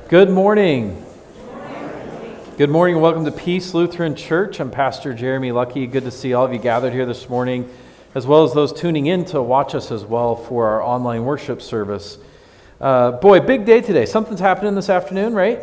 Good morning. Good morning and welcome to Peace Lutheran Church. I'm Pastor Jeremy Lucky. Good to see all of you gathered here this morning, as well as those tuning in to watch us as well for our online worship service. Big day today. Something's happening this afternoon, right?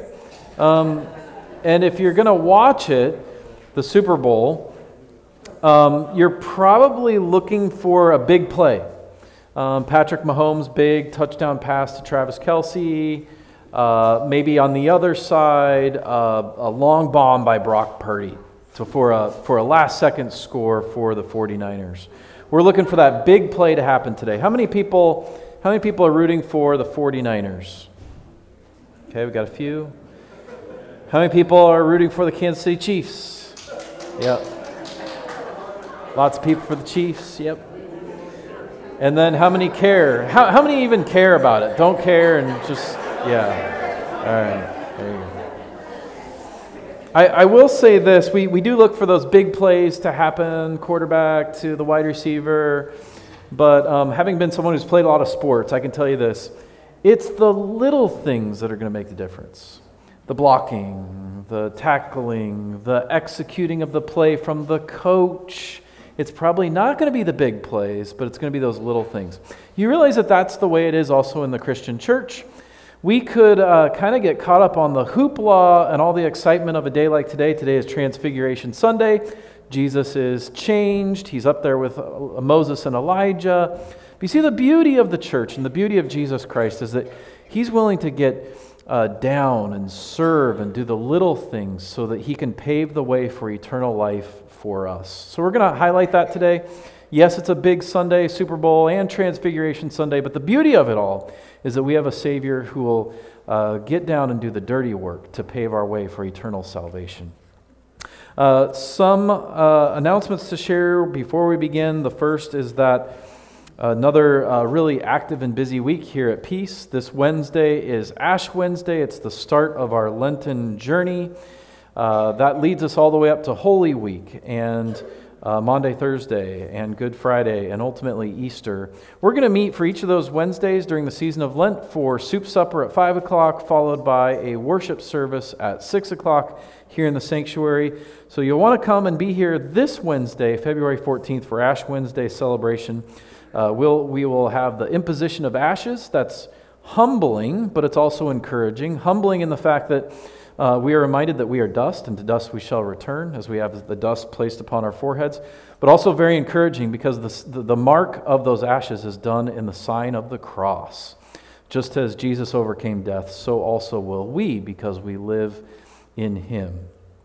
And if you're going to watch it, the Super Bowl, you're probably looking for a big play. Patrick Mahomes' big touchdown pass to Travis Kelce. Maybe on the other side, a long bomb by Brock Purdy for a last-second score for the 49ers. We're looking for that big play to happen today. How many people are rooting for the 49ers? Okay, we got a few. How many people are rooting for the Kansas City Chiefs? Yep. Lots of people for the Chiefs. Yep. And then how many care? How many even care about it? Don't care and just... Yeah. All right. There you go. I will say this. We do look for those big plays to happen, quarterback to the wide receiver. But having been someone who's played a lot of sports, I can tell you this. It's the little things that are going to make the difference. The blocking, the tackling, the executing of the play from the coach. It's probably not going to be the big plays, but it's going to be those little things. You realize that that's the way it is also in the Christian church. We could kind of get caught up on the hoopla and all the excitement of a day like today. Today is Transfiguration Sunday. Jesus is changed. He's up there with Moses and Elijah. But you see, the beauty of the church and the beauty of Jesus Christ is that he's willing to get down and serve and do the little things so that he can pave the way for eternal life for us. So we're going to highlight that today. Yes, it's a big Sunday, Super Bowl and Transfiguration Sunday, but the beauty of it all is that we have a Savior who will get down and do the dirty work to pave our way for eternal salvation. Some announcements to share before we begin. The first is that another really active and busy week here at Peace. This Wednesday is Ash Wednesday. It's the start of our Lenten journey. That leads us all the way up to Holy Week and Maundy, Thursday, and Good Friday, and ultimately Easter. We're going to meet for each of those Wednesdays during the season of Lent for soup supper at 5 o'clock, followed by a worship service at 6 o'clock here in the sanctuary. So you'll want to come and be here this Wednesday, February 14th, for Ash Wednesday celebration. We will have the imposition of ashes. That's humbling, but it's also encouraging. Humbling in the fact that we are reminded that we are dust, and to dust we shall return, as we have the dust placed upon our foreheads. But also very encouraging because the mark of those ashes is done in the sign of the cross. Just as Jesus overcame death, so also will we, because we live in him.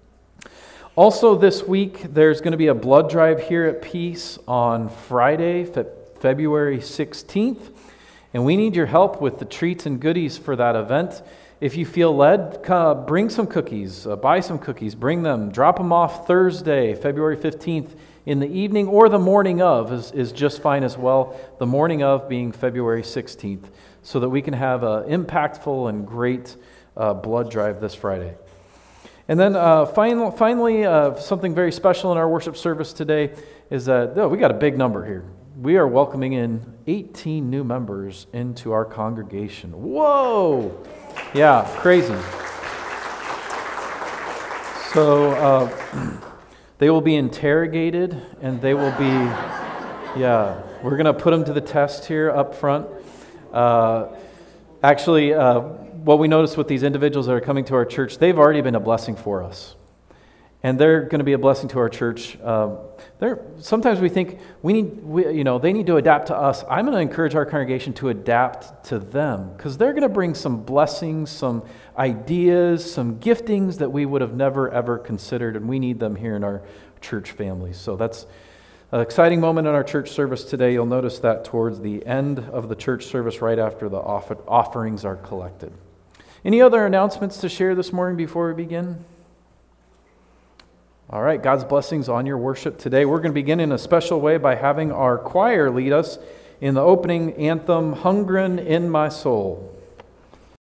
Also this week, there's going to be a blood drive here at Peace on Friday, February 16th. And we need your help with the treats and goodies for that event. If you feel led, bring some cookies, buy some cookies, bring them, drop them off Thursday, February 15th in the evening, or the morning of is just fine as well, the morning of being February 16th, so that we can have an impactful and great blood drive this Friday. And then finally, something very special in our worship service today is that, we got a big number here. We are welcoming in 18 new members into our congregation. Whoa! Yeah, crazy. So they will be interrogated, and they will be, we're going to put them to the test here up front. Actually, what we notice with these individuals that are coming to our church, they've already been a blessing for us. And they're going to be a blessing to our church. Sometimes we think they need to adapt to us. I'm going to encourage our congregation to adapt to them, because they're going to bring some blessings, some ideas, some giftings that we would have never ever considered, and we need them here in our church family. So that's an exciting moment in our church service today. You'll notice that towards the end of the church service, right after the offerings are collected. Any other announcements to share this morning before we begin? All right, God's blessings on your worship today. We're going to begin in a special way by having our choir lead us in the opening anthem, Hungrin' in My Soul.